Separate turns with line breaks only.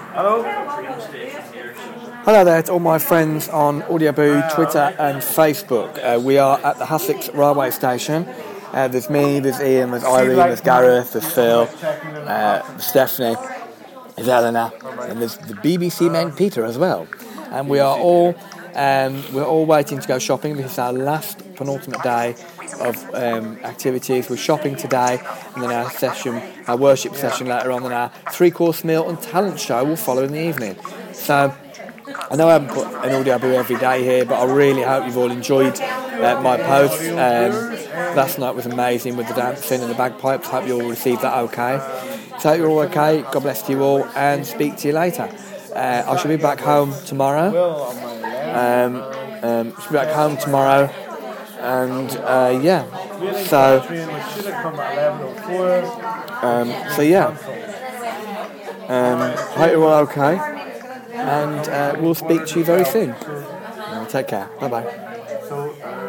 Hello there to all my friends on Audioboo, Twitter and Facebook. We are at the Sussex railway station. There's me, there's Ian, there's Irene, there's Gareth, there's Phil, there's Stephanie, there's Eleanor, and there's the BBC man Peter as well. And we're all waiting to go shopping because it's our last penultimate day of activities. We're shopping today, and then our worship session later on, and our 3-course meal and talent show will follow in the evening. So I know I haven't put an Audioboo every day here, but I really hope you've all enjoyed my posts. Last night was amazing with the dancing and the bagpipes. Hope you all received that okay. So you're all okay. God bless you all, and speak to you later. I shall be back home tomorrow. And hope you're all okay, and we'll speak to you very soon. Take care. Bye bye.